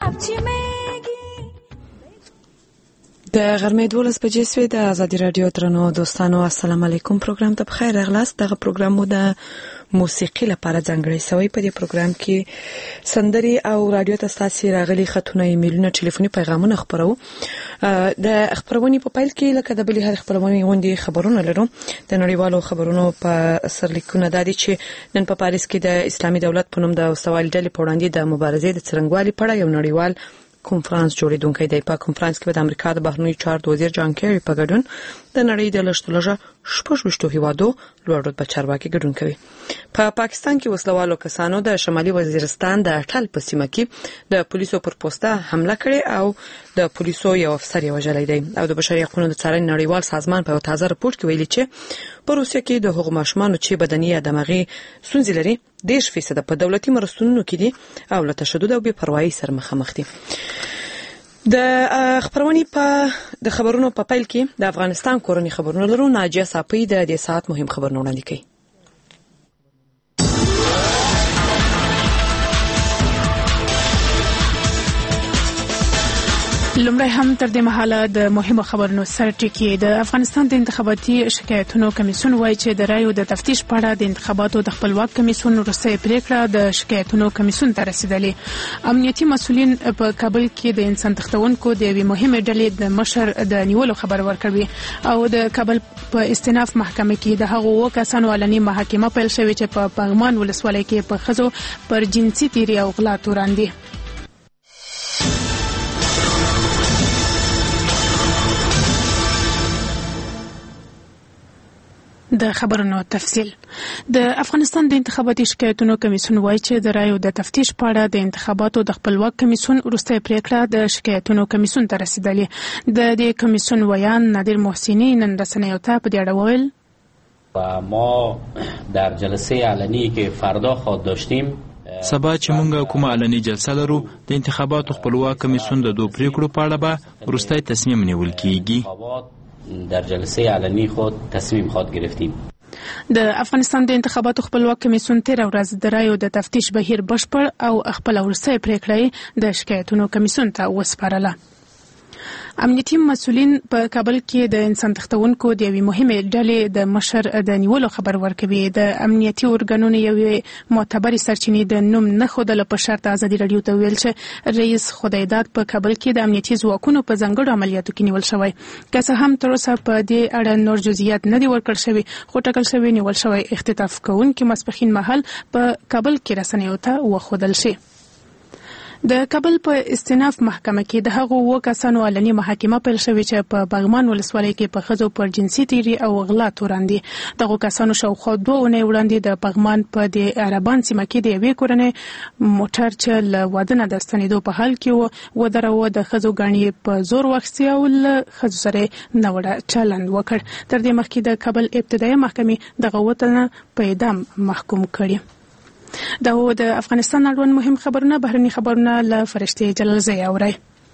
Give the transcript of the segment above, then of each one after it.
د غرمې 12 بجې سوې د ازادي رادیو درنو دوستانو السلام علیکم پروګرام ته بخیر راغلاست. دغه پروګرام مو د موسیقي لپاره ځانګړی شوی. په دې پروګرام کې سندري او رادیو ته تاسو راغلي خطونه ایمیلونه ټلیفوني پیغامونه خبرو. د خبرونې په پیل کې لکه د بلې هر خبرونې غونډې خبرونه لرو. د نړیوالو خبرونو په سرلیکونه د دې چې نن په پاریس کې د اسلامي دولت په نوم د وسوال ډلې په وړاندې د مبارزې د څرنګوالي په اړه یو نړیوال کنفرانس جوړیدونکی دی. په کنفرانس کې د امریکا د بهرنیو چارو وزیر جان کیری په ګډون د نړۍ د لږترلږه 16 هیوادو لوړ رتبه چارواکي ګډون کوي. په پاکستان کې وسلوالو کسانو د شمالي وزیرستان د اټل په سیمه کې د پولیسو پر پوسټه حمله کړې او د پولیسو یو افسر یې وژلی دی. او د بشري حقوقو د څارنې نړیوال سازمان په تازه راپور کې ویلي چې په روسیه کې د هغو ماشومان چې بدني یا دماغي ستونزې لري 10% په دولتي مرستونو کې دي او له تشدد او بې پروايي سره مخامخ دي. د خبرونې په د خبرونو په پیل کې د افغانستان کورنۍ خبرونه لرو. ناجیه صافی د دې ساعت مهم خبرونه وړاندې کوي. لومړی هم تر دې مهاله د مهمو خبرونو سره ټکی. د افغانستان د انتخاباتي شکایتونو کمیسیون وایي چې د رایو د تفتیش په اړه د انتخاباتو د خپلواک کمیسیون وروستۍ پریکړه د شکایتونو کمیسیون ته رسیدلې. امنیتي مسؤلین په کابل کې د انسان تښتونکو د یوې مهمې ډلې د مشر د نیولو خبر ورکړي او د کابل په استیناف محکمه کې د هغو کسانو علني محاکمه پیل شوې چې په پغمان ولسوالۍ کې په ښځو پر جنسي تیري او غلا تورن دي. د خبرونو تفصیل. د افغانستان د انتخاباتي شکایتونو کمیسیون وایي چې د رایو د تفتیش په اړه د انتخاباتو د خپلواک کمیسیون وروستۍ پریکړه د شکایتونو کمیسیون ته رسیدلې. د دې کمیسیون ویان نادر محسنی نن رسنیو ته په دې اړه وویل و ما در جلسه علنی که فردا خواهد داشتیم سبا چې مونږ کومه علني جلسه لرو د انتخاباتو خپلواک کمیسیون د دوه پریکړو په اړه به وروستۍ تصمیم نیول کیږي. در جلسه علنی خود تصمیم خواهد گرفتیم. د افغانستان د انتخاباتو خپلواک کمیسیون تیر ورځ د رایو د تفتیش بهیر بشپړ او خپل وروستۍ پریکړه د شکایتونو کمیسیون ته وسپارله. امنیتي مسؤلین په کابل کې د انسان تښتونکو د یوې مهمې ډلې د مشر د نیولو خبر ورکوي. د امنیتي ارګانونو یوې معتبرې سرچینې د نوم نه ښودلو په شرط ازادي رادیو ته ویل چې رئیس خدایداد په کابل کې د امنیتي ځواکونو په ځانګړو عملیاتو کې نیول شوی. که څه هم تر اوسه په دې اړه نور جزئیات نه دي ورکړل شوي، خو ټاکل شوی نیول شوی اختطاف کوونکي ماسپښین مهال په کابل کې رسنیو ته وښودل شي. د کابل په استیناف محکمه کې د هغو کسانو علني محاکمه پیل شوې چې په بغمان ولسوالۍ کې په ښځو پر جنسي تیري او غلا تورن دي. دغو کسانو شاوخوا 2 اونۍ وړاندې د بغمان په د عربان سیمه کې د یوې کورنۍ موټر چې له واده نه د ستنېدو په حال کې ودروه د ښځو ګاڼې په زور واخیستې او له ښځو سره ناوړه چلند وکړ. تر دې مخکې د کابل ابتدایي محکمې دغه وطن په اعدام محکوم کړي. دا و د افغانستان اړوند مهم خبرونه. بهرني خبرونه له فرشتي جلالزی اورئ.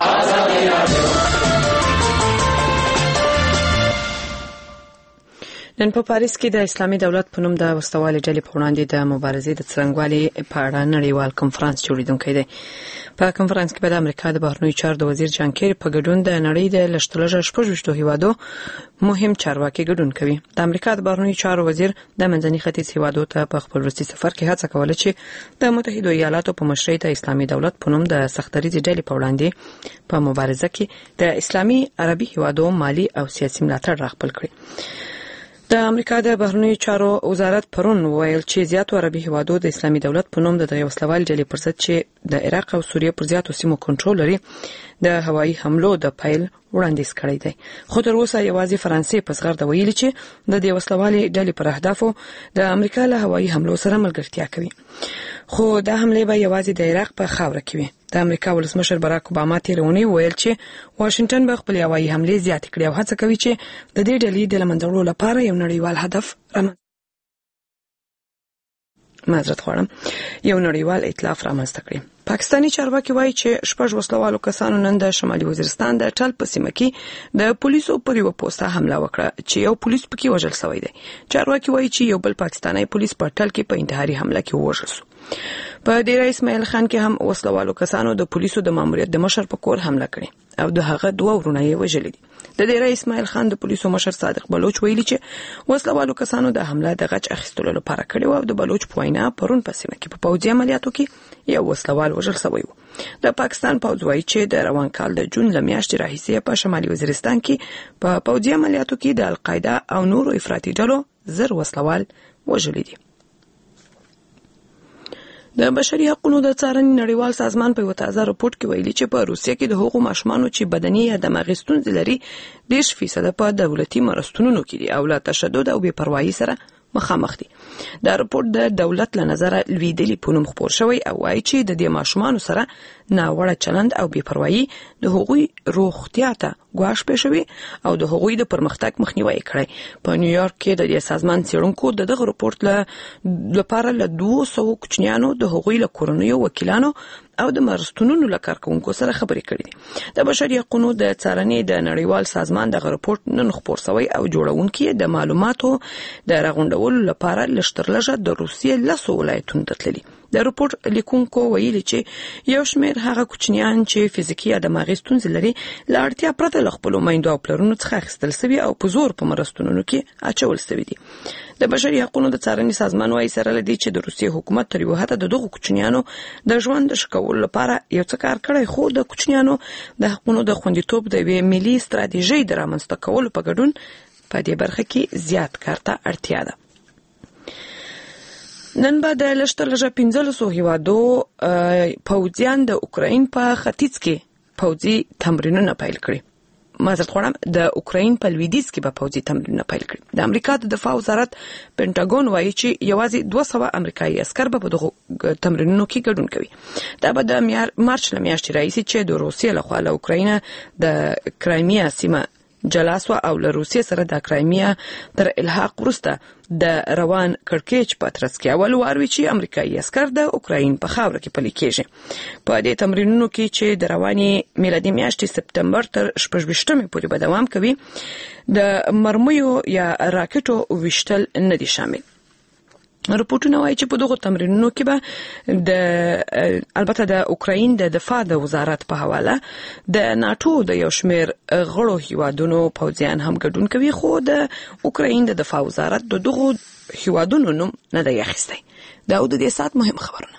نن په پاریس کې د اسلامي دولت په نوم د وسوالي ډلې په وړاندې د مبارزې د څرنګوالي په اړه نړیوال کنفرانس جوړیدونکی دی. په کنفرانس کې د امریکا د بهرنیو چارو د وزیر جان کیری په ګډون د نړۍ د لږترلږه 16 هیوادو مهم چارواکي ګډون کوي. د امریکا د بهرنیو چارو وزیر د منځني ختیځ هیوادو ته په خپل وروستي سفر کې هڅه کوله چې د متحده ایالاتو په مشرۍ د اسلامي دولت په نوم د سختدریزې ډلې په وړاندې په مبارزه کې د اسلامي عربي هیوادو مالی او سیاسي ملاتړ راخپل کړي. د امریکا د بهرنیو چارو وزارت پرون ویل چې زیاتو عربي هیوادو د اسلامي دولت په نوم د وسلوال ډلې پر ضد چې د عراق او سوریه پر زیاتو سیمو کنټرول لري د هوایي حملو د پیل وړاندیز کړی دی. خو تر اوسه یوازې فرانسې په زغرده ویلي چې د دې وسلوالې ډلې پر اهدافو د امریکا له هوایي حملو سره ملګرتیا کوي. خو دا حملې به یوازې د عراق په خاوره کې وي. د امریکا ولسمشر باراک اوباما تیر اونۍ ویل چې واشنگټن به خپل هوایي حملې زیاتې کړي او هڅه کوي چې د دې ډلې د له منځه وړلو لپاره یو نړیوال هدف یو نړیوال ائتلاف رامنځته کړي. پاکستانی چارواکي وایي چې 6 وسلوالو کسانو نن د شمالي وزیرستان د ټل په سیمه کې د پولیسو پر یو پوسټه حمله وکړه چې یو پولیس پکې وژل شوی دی. چارواکي وایي چې یو بل پاکستانی پولیس په ټل کې په انتحاري حمله کې وژل شو. په ډیره اسماعیل خان کې هم وسلوالو کسانو د پولیسو د ماموریت د مشر په کور حمله کړې او د هغه دوه ورونه یې وژلي دي. د ډیره اسماعیل خان د پولیسو مشر صادق بلوچ ویلي چې وسلوالو کسانو د حمله د غچ اخیستلو لپاره کړې او د بلوچ په وینا پرون په سیمه کې په پوځي عملیاتو کې یو وسلوال وژل شوی و. د پاکستان پوځ وایي چې د روان کال د جون لمیاشتې راهیسې په شمالي وزیرستان کې په پوځي عملیاتو کې د القاعده او نورو افراطي ډلو زر وسلوال وژلي دي. د بشري حقوقو د څارنې نړیوال سازمان په یو تازه راپورټ کې ویلي چې په روسیه کې د هغو ماشومانو چې بدني یا دماغي ستونزې لري 10% په دولتي مرستونونو کې دي او له تشدد او بې پروایي سره مخامخ دي. دا راپورټ د دولت له نظره لویدلې په نوم خپور شوی او وایي چې د دې ماشومانو سره ناوړه چلند او بې پروایي د هغوی روغتیا ته ګواښ پېښوي او د هغوی د پرمختګ مخنیوي کړي. په نیویارک کې د دې سازمان څېړونکو دغه راپورټ لپاره له 200 کوچنیانو د هغوی له کورنیو وکیلانو او د مرستونونو له کارکونکو سره خبرې کړې دي. د بشري حقوقو د څارنې د نړیوال سازمان دغه راپورټ نن خپور شوی او جوړونکي د معلوماتو د راغونډولو لپاره لشترلږه د روسیې له ولایتونو ته تللي. د راپورټ لیکونکو ویلي چې یو شمېر هغه کوچنیان چې فزیکي یا دماغي ستونزې لري له اړتیا پرته له خپلو میندو او پلرونو څخه اخیستل شوي او په زور په مرستونونو کې اچول شوي دي. د بشري حقوقو د څارنې سازمان وايي سره لدی چې د روسیې حکومت تر یو حده دغه کوچنیانو د ژوند د شکول لپاره یو څه کار کړی خو د کوچنیانو د حقوقو د خوندیتوب د یوې ملي ستراتیژۍ د رامنځته کولو په ګډون په دې برخه کې زیات کار ته اړتیا ده. نن به د لشترلږه 1500 هیوادو پوځیان د اوکراین په ختیځ کې پوځي تمرینونه پیل کړي. معذرت غواړم، د اوکراین په لویدیځ کې به پوځي تمرینونه پیل کړي. د امریکا د دفاع وزارت پینټاګون وایي چې یوازې 200 امریکایي عسکر به په دغه تمرینونو کې ګډون کوي. دا به د مارچ لمیاشتې راهیسې چې د روسیې لخوا له اوکراین د کرایمیا سیمه جلا سوه او له روسیې سره د کرایمیا تر الحاق وروسته د روان کړکېچ په ترڅ کې اول وار وي چې امریکایي عسکر د اوکراین په خاوره کې پلي کېږي. په دې تمرینونو کې چې د روانې میلادي میاشتې سپتمبر تر 26 پورې به دوام کوي د مرمیو یا راکټو ویشتل نه دي شامل. راپورټونه وايي چې په دغه تمرینونو کې به البته د اوکراین د دفاع د وزارت په حواله د ناتو د یو شمېر غړو هیوادونو پوځیان هم ګډون کوي خو د اوکراین د دفاع وزارت دغه هیوادونو نوم نه دی اخیستی. دا د دې سات مهم خبرونه.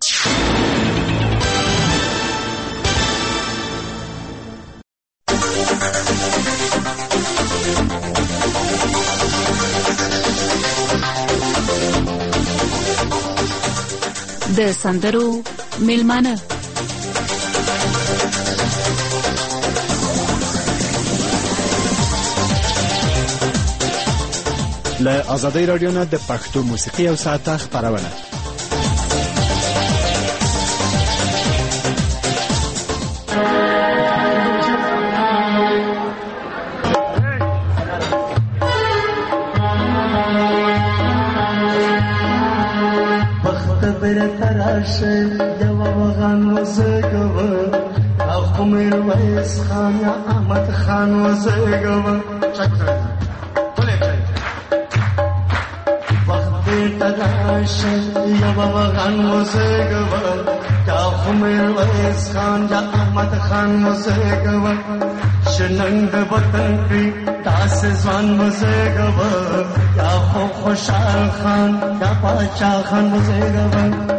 د سندرو میلمانه له آزادۍ رادیو نه د پښتو موسیقي او ساعته خبرونه. جوابغان وزګو اخو مې وایس خان احمد خان وزګو وخت تراش جوابغان وزګو اخو مې وایس خان احمد خان وزګو شننګ وطن کې داس ځوان وزګو یا خو خوشحال خان یا پاچا خان وزګو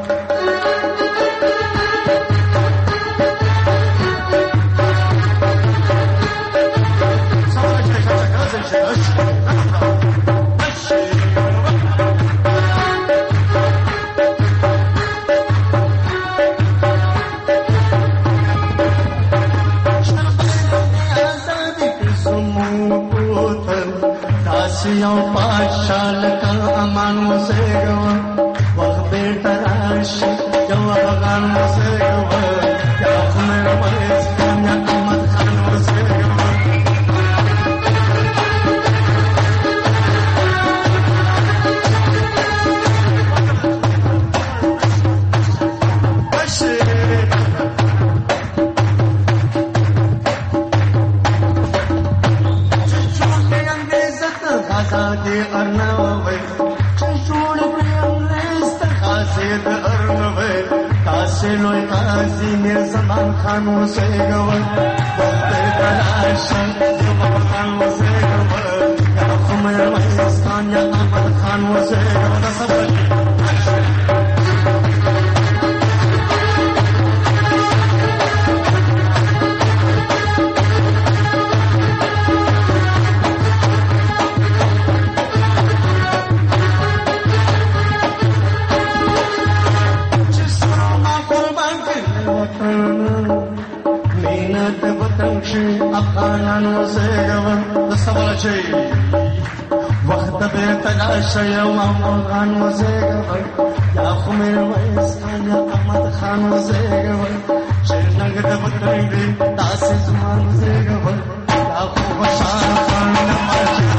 Arnavay, Chashul Priyam Nesta Khasid Arnavay. وزيقوا وقت العشاء خان وزيقوا يا خمر الميزان يا أحمد خان وزيقوا تصبر أفغانان وزيقوا تصبر شيء وقت بيت العشاء يا أفغان وزيقوا يا خمر الميزان يا أحمد خان وزيقوا شرنق دبتني تاسي زمان وزيقوا يا خوب شان خان نماشي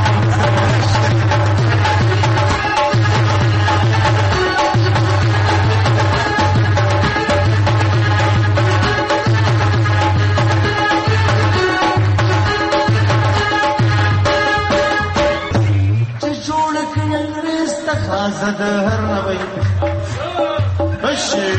زد هر نوی بشی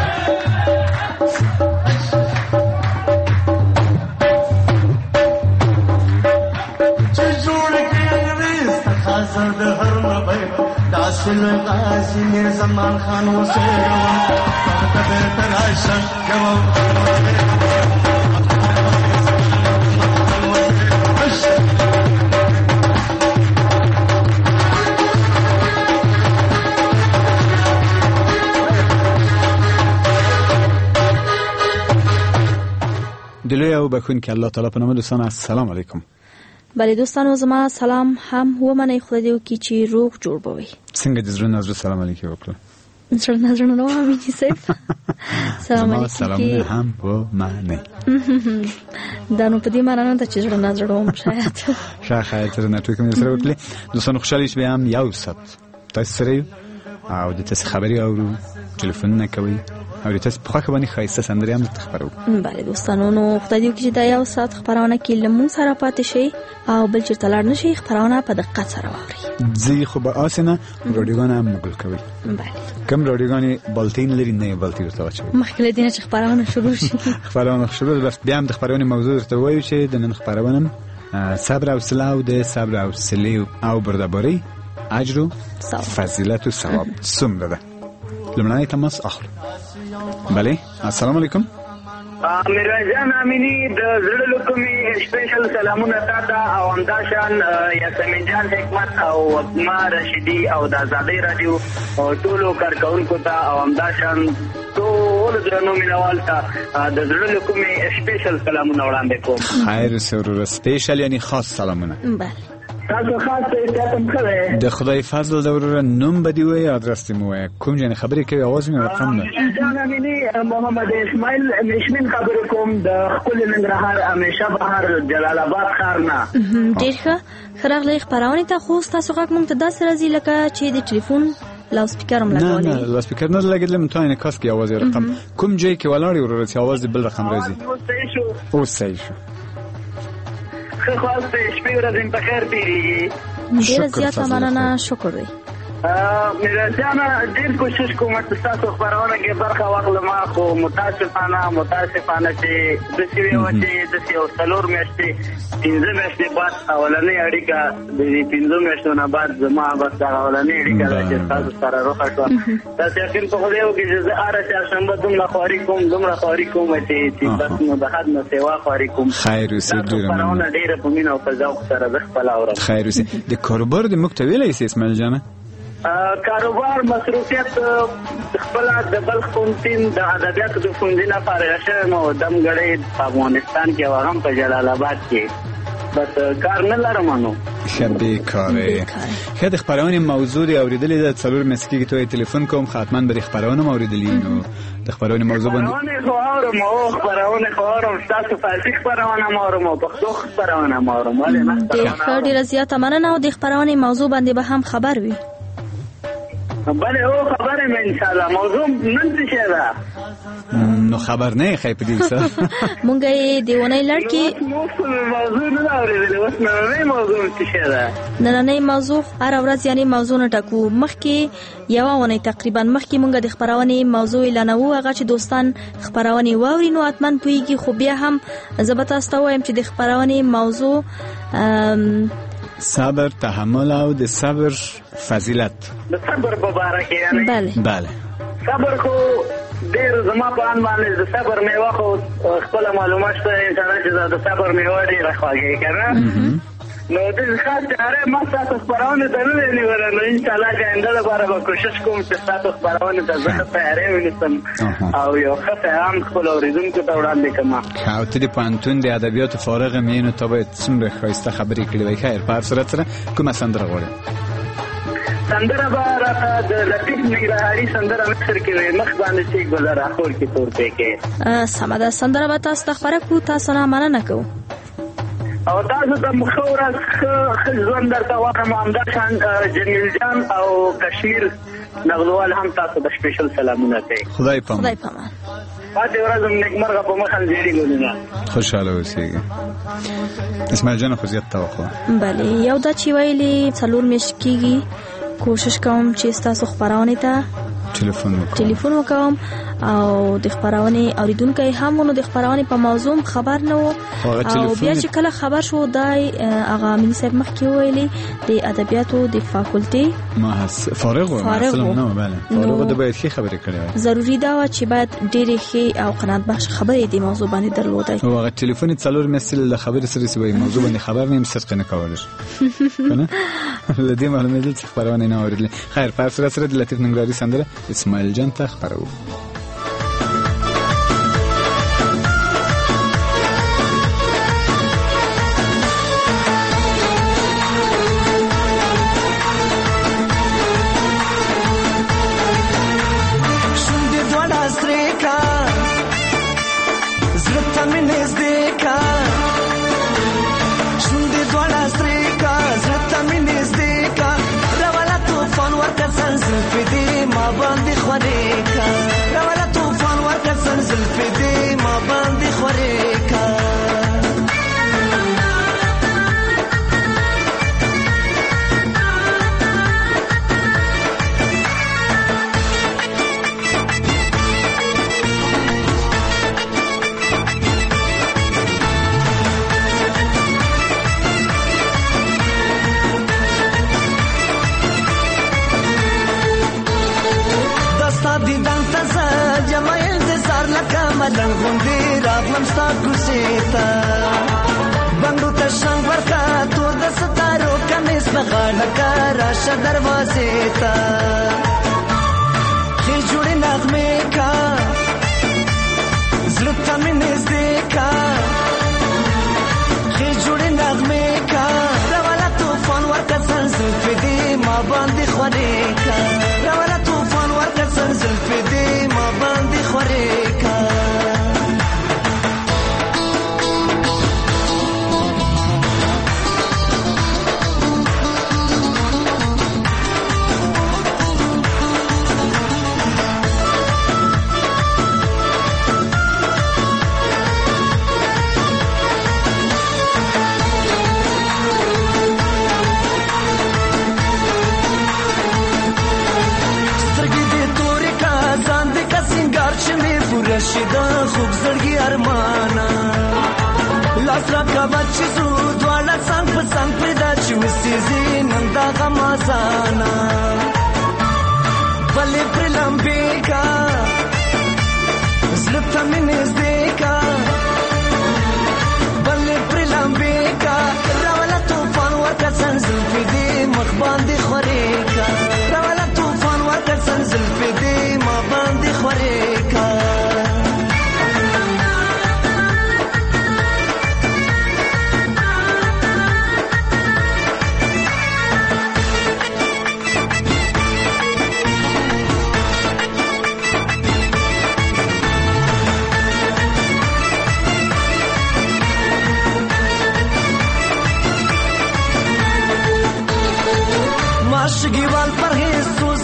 چجوڑ کی انگریز تخاصر د هر نوی داسل غازی میر زمان خان وسیرو وقت تراشا جواب دلوی او بخون که الله تعالی په نامه دوستان السلام علیکم. بله دوستانو زما سلام هم ومنئ خدای دې وکړي چې روغ جوړ به وي. څنګه د زړه نظر سلام علیکم وکړو. زړه نظر نه وامي چې صاحب سلام علیکم. سلام هم ومنئ. دا نو په دې معنی نه چې زړه نظر وم شاید. شاید تر نه ټوکې مې سره وکړي. دوستانو خوشاله شئ هم یو سات تاسو سره او د تاسو خبري اورو ټلیفون نه کوي او د تاسو په خبره باندې خایسته سندري هم تخبرو. بله دوستانو نو خدای دې وکړي چې دا یو سات خبرونه کې لمون سره پاتې شي او بل چیرته لاړ نشي خبرونه په دقت سره واوري. زی خو به آسنه رادیوګان هم مګل کوي. بله کوم رادیوګان بلتین لري نه بلتی ورته واچوي. مخکې دینه چې خبرونه شروع شي. خبرونه شروع بس بیا هم د خبرونه موضوع ورته وایو چې د نن خبرونه صبر او حوصله او د صبر او حوصله او بردباری اجر و فضیلت و ثواب څومره ده. لمړنۍ تماس اخلو. بله السلام علیکم. میرویس جان امینی د زړه له کومې سپیشل سلامونه تاته او همداشان یاسمین جان حکمت او وسما رشیدي او د آزادۍ رادیو ټولو کارکونکو ته او همداشان ټول درنو مینوال ته د زړه له کومې سپیشل سلامونه وړاندې کوم. خیر سرور سپیشل یعنی خاص سلامونه. بله تاسو خاص تاسو خبره د خدای فضل دور نوم بدی وای ادرس مو وای کوم جن خبرې کوي आवाज مې رقم نه جان امینی محمد اسماعیل مشمن خبر کوم د خپل ننګرهار همیشه بهر جلال آباد ښارنا ډیر ښه خراغلی خبرونه ته خو تاسو غږ مونږ ته داسې راځي لکه چې د ټلیفون لاود سپیکر هم لګولې. نه لاود سپیکر نه لګیدل مته نه کاس کې आवाज رقم کوم ځای کې ولاړی ورته आवाज بل رقم راځي. او صحیح شو. خواست شپې ورځې په خیر تیریږي. ډېره زیاته مننه شکر دی. میرویس جان ډېر کوشش کوم چې تاسو خبرونه کې برخه واخلم خو متاسفانه چې داسې ویو چې داسې یو څلور میاشتې 15 میاشتې بعد اولنۍ اړیکه د 15 میاشتو نه بعد زما بس دا اولنۍ اړیکه ده چې تاسو سره روښه شوه. تاسو یقین په خدای وکړئ چې زه هره چهارشنبه دومره خواري کوم چې بس نو د حد نه سوا خواري کوم. خیر اوسې خبرونه ډېره په مینه او په ذوق سره زه خپله اورم. خیر اوسې د کاروبار د موږ ته ویلی سې اسماعیل جانه کاروبار مصروفیت خپل د بلخ پوهنتون د ادبیاتو د فنون نه فارغ شوم او دمګړی په افغانستان کې او هم په جلال آباد کې بس کار نه لرم نو خبي کاره خد خبرونه موضوع دی اوریدلې د څلور مسکی ته ټلیفون کوم خاطمن بری خبرونه اوریدلې نو د خبرونه موضوع باندې خبرونه تاسو فارسی خبرونه مورم او پښتو خبرونه مورم ولې نه ډېر زیاته مننه او د خبرونه موضوع باندې به هم خبر وي. بله او خبره مې ان شاء الله موضوع نن څه شي ده نو خبر نه خې په دې سره مونږ یې دیونی لړ کې موضوع نه اورېدلې اوس نن موضوع څه شي ده نننۍ موضوع هر ورځ یعنی موضوع نه ټاکو مخکې یو ونې تقریبا مخکې مونږ د خبرونې موضوع اعلانوو هغه چې دوستان خبرونه واوري نو اتمن پويږي خو بیا هم زبتا استوایم چې د خبرونې موضوع صبر تحمل او د صبر فضیلت د صبر مبارک یعنی بله صبر خو ډېر زما په ان باندې د صبر میوه خو خپل معلومات ته انسان چې د صبر میوه ډېر خوږه کنه نو د خاص اره ما تاسو خبرونه درلې نیول نو ان شاء الله څنګه لپاره به کوشش کوم چې تاسو خبرونه د زړه په اړه ونیسم او یو ښه پیغام خپل اوریدونکو ته وړاندې کوم. او ته د پانتون د ادبیاتو فارغ مینو ته باید څومره ښایسته خبرې کړې وای خیر په صورت سره کومه سندره غواړې؟ سندره به راته د لطیف ننګرهاري سندره مصر کې مخ باندې چې ګلر اخور کې تور پکې سمه ده سندره به تاسو ته خبره کو تاسو نه مننه کوو او تاسو ته مخورز خزون درته وایم همدا شان جمیل جان او کشمیر نغلوال هم تاسو د سپیشل سلامونه کوي. خدای پامان پاتې ورځم نیکمرغه په مخ زیری ګلونه خوشاله اوسئ. اسماعیل جان خو زیات توقع بله یو دا چې ویلي څلور میاشتې کېږي کوشش کوم چې تاسو خبرونه ته ټلیفون وکوم او د خبرونه اوریدونکو هم نو د خبرونه په موضوع خبر نه وو او بیا چې کله خبر شو دای هغه مینی صاحب مخکې ویلي د ادبیاتو د فاکولټي ما فارغ مثلا نو بله فارغ د باید ښه خبرې کړې ضروری دا و چې باید ډېرې ښې او قناعت بخش خبرې د موضوع باندې درلودای او هغه ټلیفون څلور مثل د خبرې سره سوي موضوع باندې خبر نیم صدق نه کولای کنه لدی معلومه دي چې خبرونه نه اوریدل. خیر په سره سره د لطیف ننګرهاري سندره اسماعیل جان ته خبرو.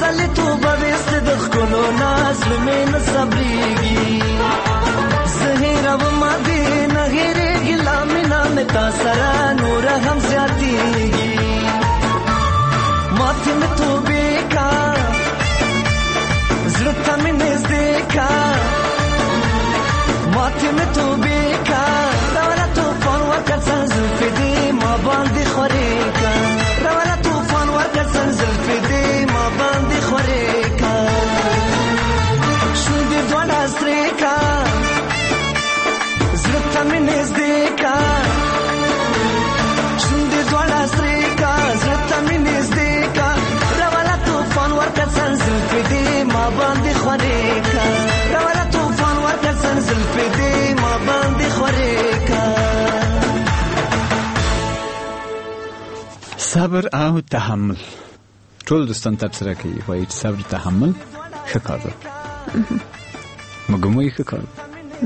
ځلې توبه ویستې د ښکلو ناز مې نه صبرېږي زه هېرومه دې نه هېرېږي لا مینه مې تا سره نوره هم زیاتېږي ماتې مې توبې کا زړه ته مې نږدې کا ماتې مې توبې کا راوړه توفان ورکړه څه زلفې دې ما باندې خورې کا راوړه توفان ورکړه څه زلفې دې ما باندې خورې کا شونډې دواړه سرې کا زړه ته مې نږدې کا شونډې دواړه سرې کا زړه ته مې نږدې کا راوړه توفان ورکړه څه زلفې دې ما باندې خورې کا راوړه توفان ورکړه څه زلفې دې ما باندې خورې کا صبر او تحمل ټول دوستان تبصره کوي وایي چې صبر تحمل ښه کار ده موږ هم وایي ښه کار ده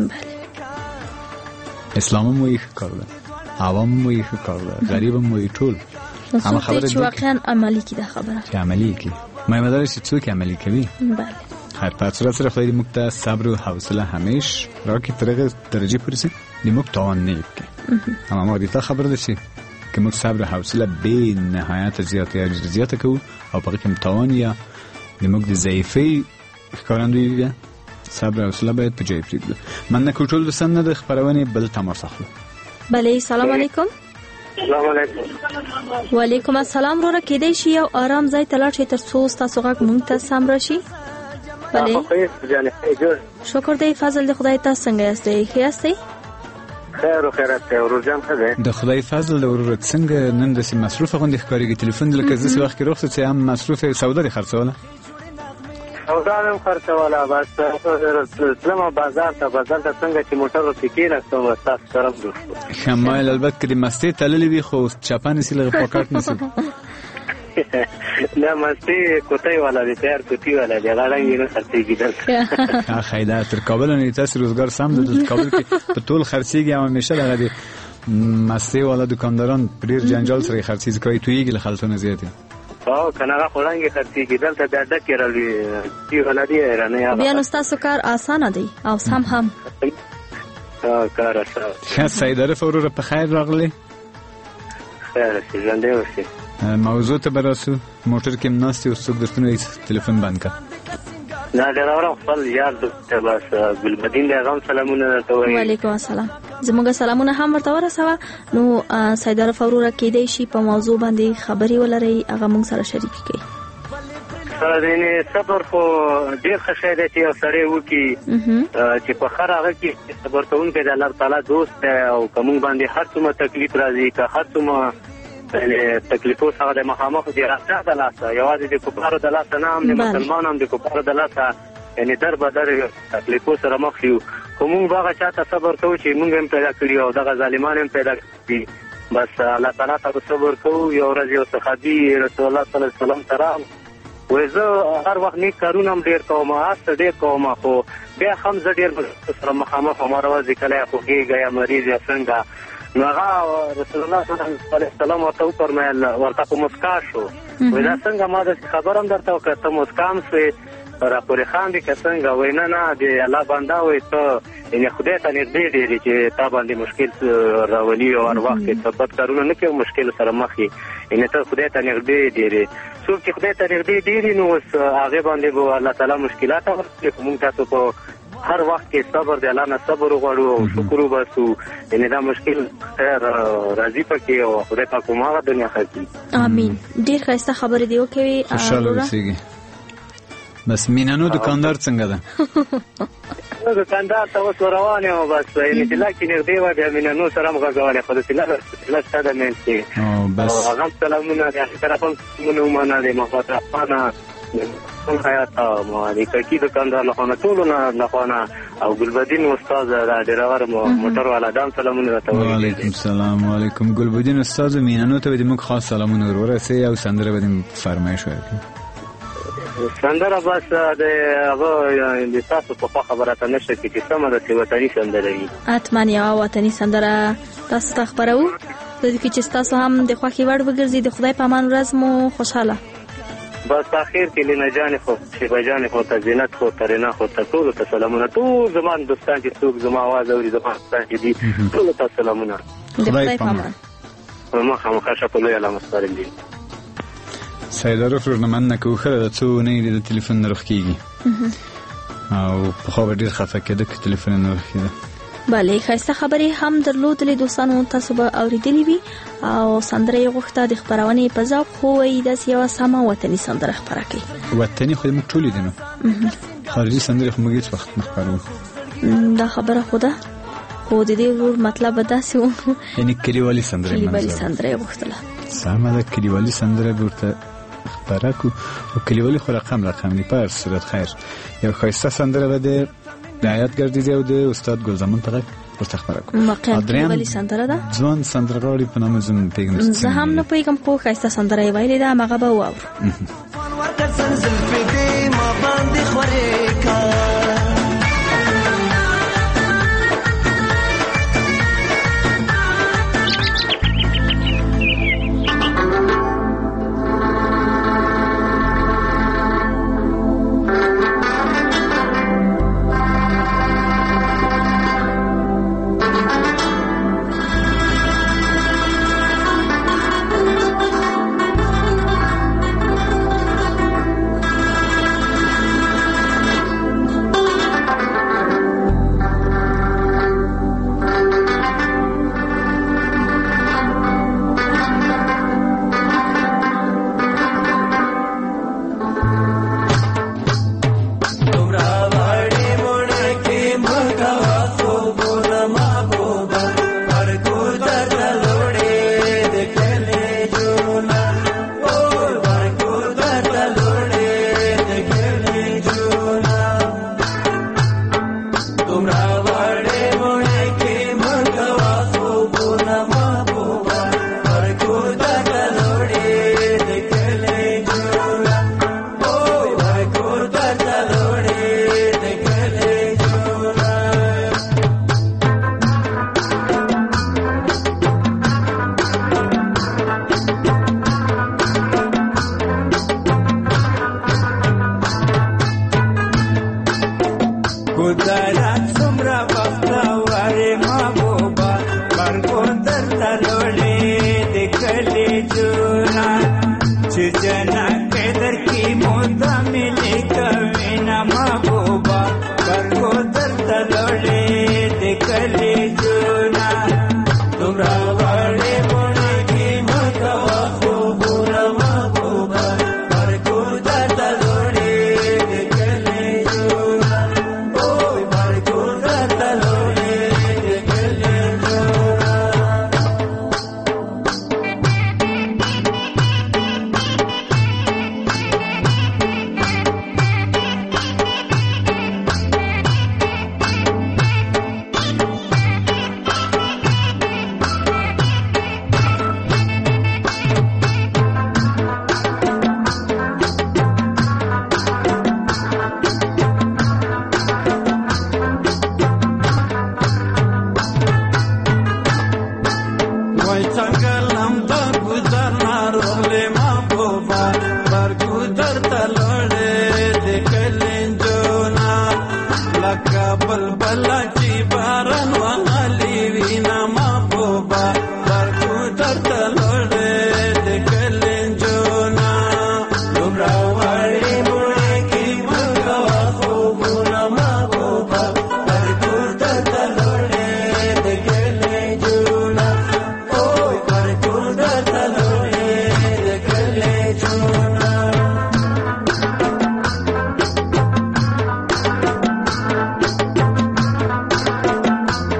اسلام هم وایي ښه کار ده عوام هم وایي ښه کار ده غریب هم وایي ټول اما خبره چې واقعا عملي کی دا خبره چې عملي کی مې مدار چې څوک عملي کوي بله هر په صورت سره خدای دې موږ ته صبر او حوصله همیش راکړي تر هغه درجه پورې چې موږ توان نه وکړي اما موږ دې ته خبر ده چې که موږ صبر او حوصله به نهایت زیاته کوو او په کې توان یا موږ د ضعیفي ښکارندوی بیا صبر او حوصله باید په جای پرېږدو من نه ټول دوستان نه د خبرونه بل تماس اخلو بله سلام علیکم السلام علیکم وعلیکم السلام وروره کېدای شي یو آرام ځای ته لاړ شئ تر څو ستاسو غږ موږ ته سم راشي بله شکر دی فضل د خدای تاسو څنګه یاستئ ښه یاستئ خیر او خیرات ته ورور جان ښه دی د خدای فضل د ورور څنګه نن داسې مصروفه غوندې ښکارېږي تلیفون لکه داسې وخت کې رخصت چې هم مصروفه سودا دې خرڅوله سودا هم خرڅوله بس تلمه بازار ته څنګه چې موټر ورپسې کېناستم ستاسو سره هم جوړ شو ښه مایل البته که د مستې تللې وي خو چپه نیسي لږ پاکټ نیسي نه مستې کوټۍ والا دی تیار کوټۍ والا دی هغه رنګ یې نه خرڅېږي دلته ښه دا تر کابل نه تاسې روزګار سم ده دلته کابل کې په ټول خرڅېږي هم همیشه دغه د مستې والا دوکانداران په ډېر جنجال سره یې خرڅېږي کوي تویېږي له خلطو نه زیات او که نه هغه خو رنګ یې خرڅېږي دلته بیا ډک یې راوړي والا دی رانه بیا نو ستاسو کار اسانه دی او سم هم کار اسانه ښه سیدرف وروره په خیر راغلی خیر اوسې ژوندی اوسې موضوع ته به راسو موټر کې هم ناست یو څوک درته وایي تلیفون بند کړه نه ډېر اورم خپل یار دوست ته بس ګلبدین دی هغه هم سلامونه درته وایي وعلیکم السلام زموږ سلامونه هم ورته ورسوه نو سیدرف وروره کېدای شي په موضوع باندې خبرې ولرئ هغه موږ سره شریکې کړئ صبر خو ډېر ښه شی دی چې یو سړی وکړي چې په هر هغه کې صبر کوونکی د الله تعالی دوست دی او که موږ باندې هر څومره تکلیف راځي که هر څومره تکلیفو سره د مخامخ دي راځه د لاسه یوازې د کفارو د لاسه نه هم د مسلمان هم د کفارو د لاسه یعنی در به در تکلیفو سره مخ یو خو موږ به هغه چاته صبر کوو چې موږ هم پیدا کړي او دغه ظالمان هم پیدا کړي بس الله تعالی ته صبر کوو یو ورځ یو صحابي رسول الله صلی الله علیه وسلم سره وای زه هر وخت نیک کارونه هم ډېر کوم هڅه ډېر کوم خو بیا هم زه ډېر سره مخامخ هماره ورځې کله یا خوږېږه یا مریض یا څنګه نو هغه رسول الله صلی الله علیه وسلم ورته وفرمایل ورته په مسکا شو وای دا څنګه ما داسې خبر هم درته وکړه ته مسکا هم سوې راپورې خاندې که څنګه وای نه د الله بنده وای ته یعنې خدای ته نږدې ډېرې چې تا باندې مشکل راولي او هر وخت کې ته بد کارونه نه کوې مشکل سره مخ یې یعنې ته خدای ته نږدې ډېرې څوک چې خدای ته نږدې ډېرې نو اوس هغې باندې به الله تعالی مشکلات ورکړي خو موږ تاسو په هر وخت کې صبر د الله نه صبر وغواړو او شکر وباسو یعنې دا مشکل خیر راځي پکې او خدای پاک مو هغه دنیا ښه کړي امین ډېر ښایسته خبرې دې وکوي خوشحاله اوسېږي بس مینانو دکاندار څنګه ده دکاندار ته اوس روان یم بس یعنې چې لا کې نږدې وه بیا مینانو سره هم غږولې خو داسې لږ شته ده منځ کې هغه هم سلامونه د هغې طرف هم سلامونه ومنه د محمد رحمانه حیات د کړکي دکاندار له خوا نه ټولو له خوا نه او ګلبدین استاد د ډریور موټر والا دا هم سلامونه راته وایي وعلیکم السلام وعلیکم ګلبدین استاد مینانو ته به دې موږ خاص سلامونه ور ورسوي او سندره به دې فرمایش ورکړي سندره بس د هغه د تاسو په خوا خبره ته نشته چې سمه ده چې وطني سندره وي حتما یوه وطني سندره تاسو ته خپروو د دې کې چې تاسو هم د خوښې وړ وګرځي د خدای په امان ورځ مو خوشحاله بس اخر کې لنه جان خو شیبه جان خو ته زینت خو ترنه خو ته ټول ته سلامونه ټول زمان دوستان چې څوک زما आवाज اوري زما دوستان چې دي ټول ته سلامونه خدای پامان ما خامخا په لوی علامه ستارل دي سیدارو فرنمن نکوخه د څو نه د ټلیفون نرخ کیږي او په خو ډیر خفه کېده چې ټلیفون نرخ کیده بله خاصه خبرې هم درلودلې دوستانو تاسو به اوریدلې وي او سندره غوښته د خبرونه په ځاب خو د سیاو سما وطني سندره خبره کوي وطني خو موږ ټول دي نو خارجي سندره خو موږ هیڅ وخت نه خبرو دا خبره خدا خو د دې ور مطلب داسې و یعنی کلیوالي سندره کلیوالي سندره غوښتله سمه ده کلیوالي سندره ورته خبره کو او کلیوالي خو رقم نه پر صورت خیر یو خاصه سندره بده د آیات ګرځي او د استاد ګلزمان ته ورته خبره کوم مقام کلیوالي سندره ده ځوان سندرغاړي په نامه زم پیغام زه هم نه پیغام خو خاصه سندره ویلې ده مغه به واور ورته سنزل په دې ما باندې خورې کا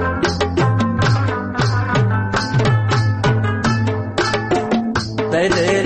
They